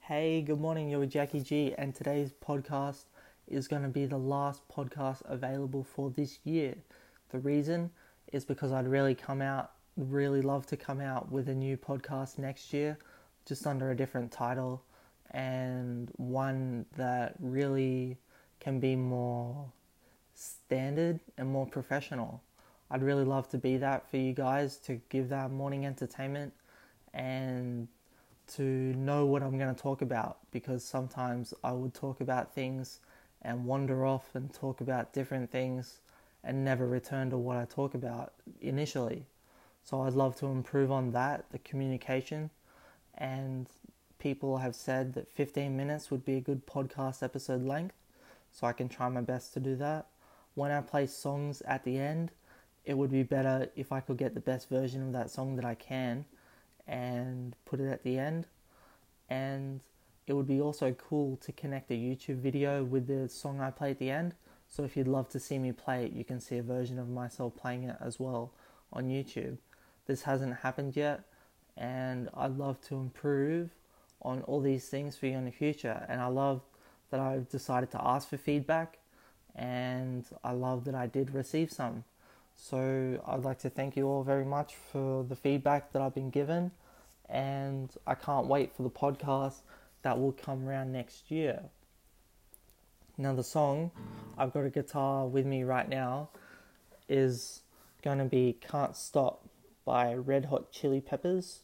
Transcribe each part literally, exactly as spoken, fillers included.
Hey, good morning, you're with Jackie G, and today's podcast is going to be the last podcast available for this year. The reason is because I'd really come out, really love to come out with a new podcast next year, just under a different title, and one that really can be more standard and more professional. I'd really love to be that for you guys, to give that morning entertainment and to know what I'm going to talk about, because sometimes I would talk about things and wander off and talk about different things and never return to what I talk about initially. So I'd love to improve on that, the communication, and people have said that fifteen minutes would be a good podcast episode length, so I can try my best to do that. When I play songs at the end, it would be better if I could get the best version of that song that I can and put it at the end. And it would be also cool to connect a YouTube video with the song I play at the end. So if you'd love to see me play it, you can see a version of myself playing it as well on YouTube. This hasn't happened yet, and I'd love to improve on all these things for you in the future. And I love that I've decided to ask for feedback, and I love that I did receive some. So I'd like to thank you all very much for the feedback that I've been given, and I can't wait for the podcast that will come around next year. Now the song, I've got a guitar with me right now, is going to be Can't Stop by Red Hot Chili Peppers.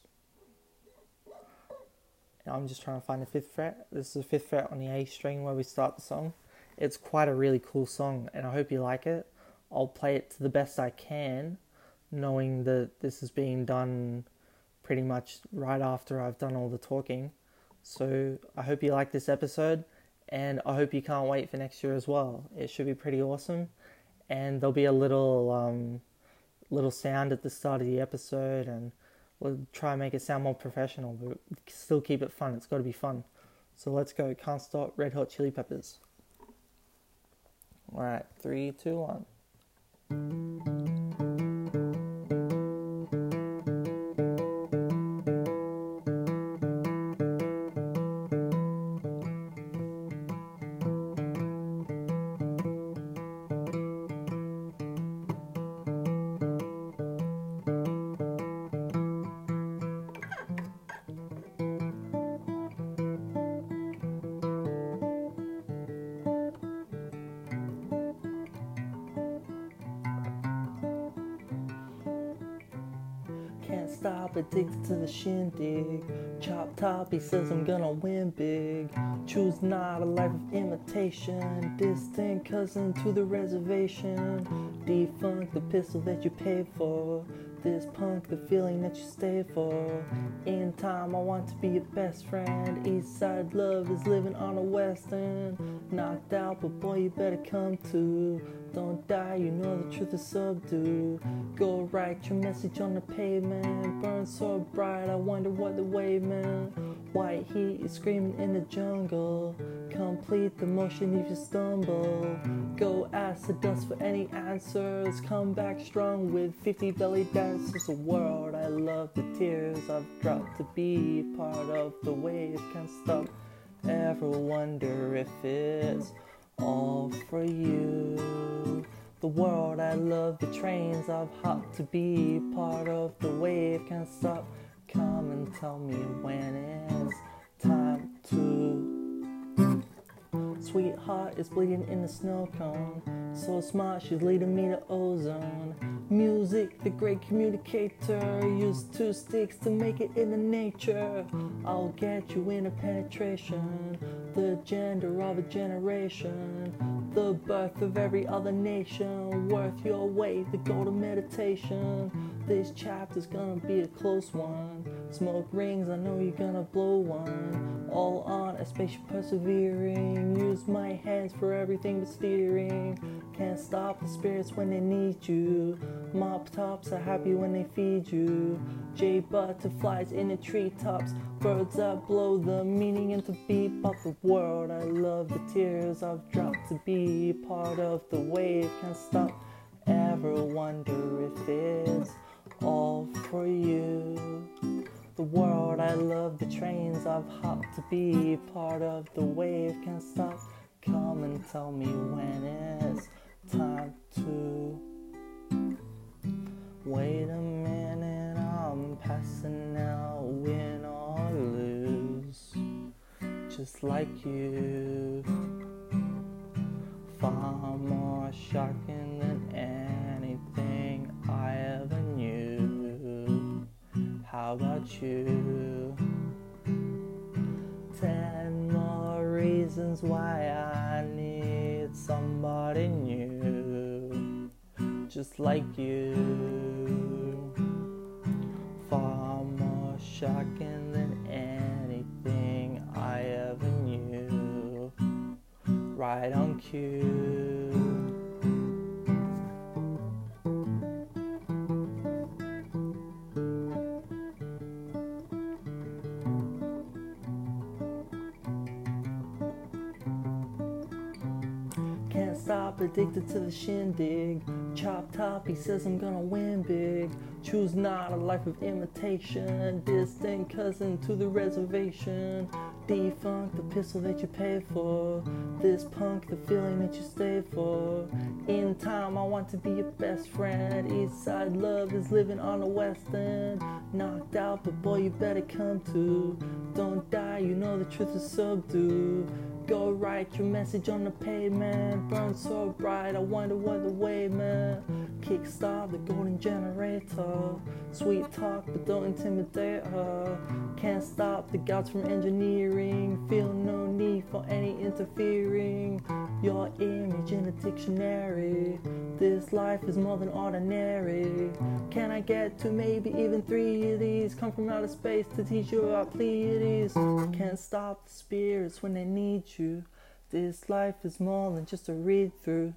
And I'm just trying to find the fifth fret. This is the fifth fret on the A string where we start the song. It's quite a really cool song, and I hope you like it. I'll play it to the best I can, knowing that this is being done pretty much right after I've done all the talking. So I hope you like this episode, and I hope you can't wait for next year as well. It should be pretty awesome, and there'll be a little um, little sound at the start of the episode, and we'll try and make it sound more professional, but still keep it fun. It's got to be fun. So let's go. Can't Stop, Red Hot Chili Peppers. Alright, three, two, one. Can't stop, addicted to the shindig. Chop top, he says I'm gonna win big. Choose not a life of imitation. Distant cousin to the reservation. Defunk the pistol that you paid for. This punk, the feeling that you stay for. In time, I want to be your best friend. East side love is living on a west end. Knocked out, but boy, you better come to. Don't die, you know the truth is subdue. Go write your message on the pavement. Burn so bright, I wonder what the wave meant. White heat is screaming in the jungle. Complete the motion if you stumble. Go ask the dust for any answers. Come back strong with fifty belly dancers. A world I love, the tears I've dropped to be part of the wave. Can't stop. Ever wonder if it's all for you? The world I love, the trains I've hopped to be part of the wave. Can't stop. Come and tell me when it's time to. Sweetheart is bleeding in the snow cone. So smart, she's leading me to ozone. Music, the great communicator. Use two sticks to make it into nature. I'll get you in a penetration. The gender of a generation. The birth of every other nation. Worth your weight, the golden meditation. This chapter's gonna be a close one. Smoke rings, I know you're gonna blow one. All on a spaceship persevering. Use my hands for everything but steering. Can't stop the spirits when they need you. Mop tops are happy when they feed you. Jay butterflies in the treetops. Birds that blow the meaning into beat. But the world I love, the tears I've dropped to be part of the wave. Can't stop. Ever wonder if it's all for you? The world I love, the trains I've hopped to be part of the wave can't stop. Come and tell me when it's time to. Wait a minute, I'm passing out, win or lose, just like you. Far more shocking than anything I ever knew. How about you? Ten more reasons why I need somebody new, just like you. Far more shocking than anything I ever knew. Right on cue. Can't stop, addicted to the shindig. Chop top, he says I'm gonna win big. Choose not a life of imitation. Distant cousin to the reservation. Defunct the pistol that you paid for. This punk, the feeling that you stayed for. In time, I want to be your best friend. East side love is living on the west end. Knocked out, but boy, you better come to. Don't die, you know the truth is subdued. Go write your message on the pavement. Burn so bright, I wonder what the way meant. Kickstart the golden generator. Sweet talk, but don't intimidate her. Can't stop the gods from engineering. Feel no need for any interfering. Your image in a dictionary. This life is more than ordinary. Can I get to maybe even three of these? Come from outer space to teach you about Pleiades. Can't stop the spirits when they need you. This life is more than just a read through.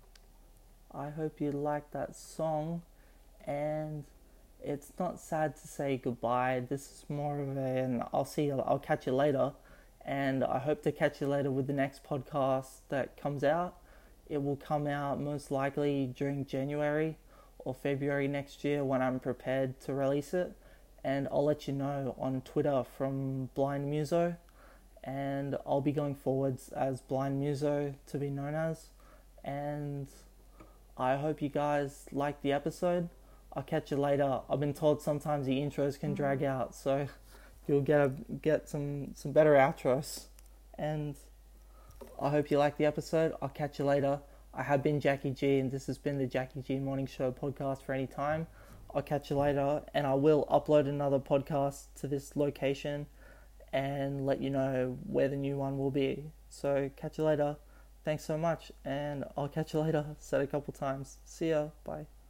I hope you like that song, and it's not sad to say goodbye. This is more of an I'll see you, I'll catch you later, and I hope to catch you later with the next podcast that comes out. It will come out most likely during January or February next year when I'm prepared to release it, and I'll let you know on Twitter from Blind Muso, and I'll be going forwards as Blind Muso to be known as, and I hope you guys like the episode. I'll catch you later. I've been told sometimes the intros can drag out, so you'll get a, get some, some better outros. And I hope you like the episode. I'll catch you later. I have been Jackie G, and this has been the Jackie G Morning Show podcast for any time. I'll catch you later, and I will upload another podcast to this location and let you know where the new one will be. So catch you later. Thanks so much, and I'll catch you later. Said a couple times. See ya. Bye.